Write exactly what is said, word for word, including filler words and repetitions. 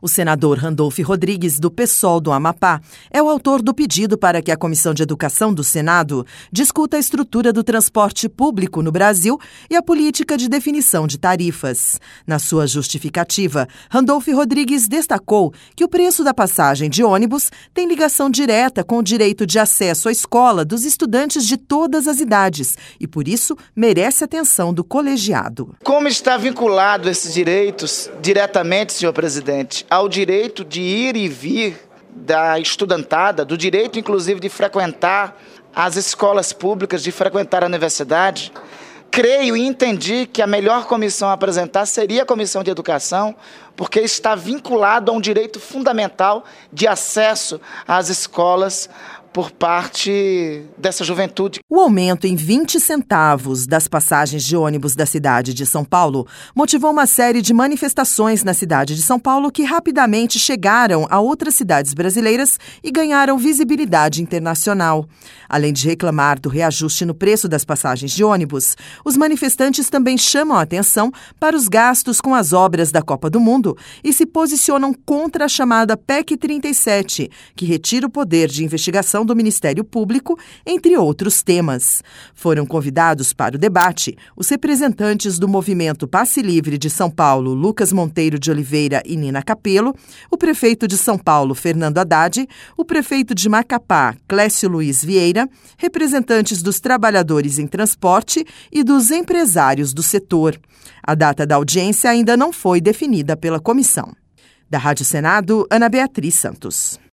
O senador Randolfo Rodrigues, do PSOL do Amapá, é o autor do pedido para que a Comissão de Educação do Senado discuta a estrutura do transporte público no Brasil e a política de definição de tarifas. Na sua justificativa, Randolfo Rodrigues destacou que o preço da passagem de ônibus tem ligação direta com o direito de acesso à escola dos estudantes de todas as idades e, por isso, merece atenção do colegiado. Como está vinculado esses direitos diretamente, senhor presidente, ao direito de ir e vir da estudantada, do direito, inclusive, de frequentar as escolas públicas, de frequentar a universidade, creio e entendi que a melhor comissão a apresentar seria a Comissão de Educação, porque está vinculado a um direito fundamental de acesso às escolas por parte dessa juventude. O aumento em vinte centavos das passagens de ônibus da cidade de São Paulo motivou uma série de manifestações na cidade de São Paulo que rapidamente chegaram a outras cidades brasileiras e ganharam visibilidade internacional. Além de reclamar do reajuste no preço das passagens de ônibus, os manifestantes também chamam a atenção para os gastos com as obras da Copa do Mundo e se posicionam contra a chamada P E C trinta e sete, que retira o poder de investigação do Ministério Público, entre outros temas. Foram convidados para o debate os representantes do movimento Passe Livre de São Paulo, Lucas Monteiro de Oliveira e Nina Capello, o prefeito de São Paulo, Fernando Haddad, o prefeito de Macapá, Clécio Luiz Vieira, representantes dos trabalhadores em transporte e dos empresários do setor. A data da audiência ainda não foi definida pela comissão. Da Rádio Senado, Ana Beatriz Santos.